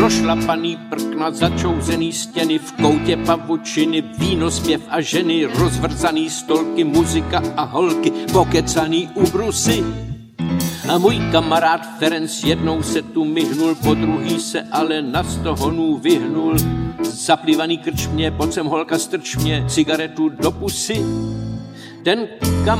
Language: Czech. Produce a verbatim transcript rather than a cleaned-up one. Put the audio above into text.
prošlapaný prkna, začouzený stěny, v koutě pavučiny, víno, zpěv a ženy, rozvrzaný stolky, muzika a holky, pokecaný ubrusy. A můj kamarád Ferenc jednou se tu myhnul, po druhý se ale na sto honů vyhnul. Zaplývaný krč mě, pojď sem holka, strč mě cigaretu do pusy. Ten